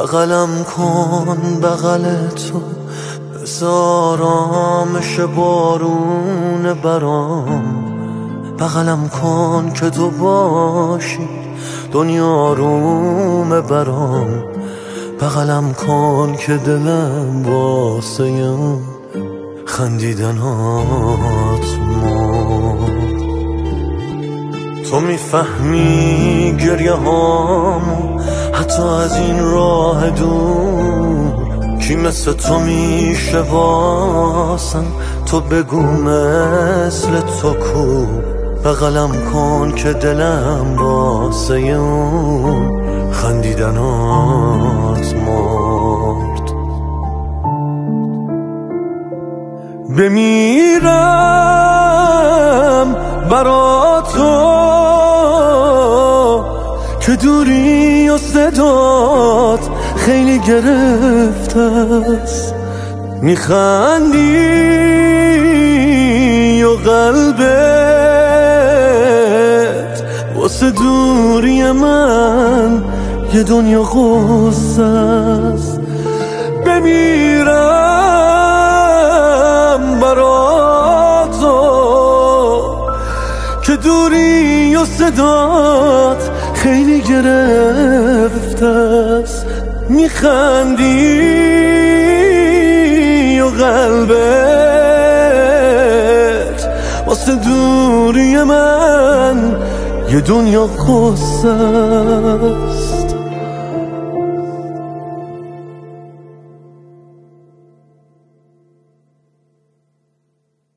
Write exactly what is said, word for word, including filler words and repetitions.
بغلم کن بغل تو، بذار آرامش بارون برام. بغلم کن که تو باشی دنیا روم برام. بغلم کن که دلم واسه اون خندیدنات مرد. تو میفهمی گریه هامو حتی از این راه دور. کی مثل تو میشه واسم، تو بگو مثل تو کو. بغلم کن که دلم واسه اون خندیدنات مرد. بمیرم برا تو که دوری و صدات خیلی گرفته است. میخندی و قلبت واسه دوری من یه دنیا غصه است. بمیرم برا تو که دوری و صدات خیلی گرفته است. میخندی و قلبت واسه دوری من یه دنیا غصه است.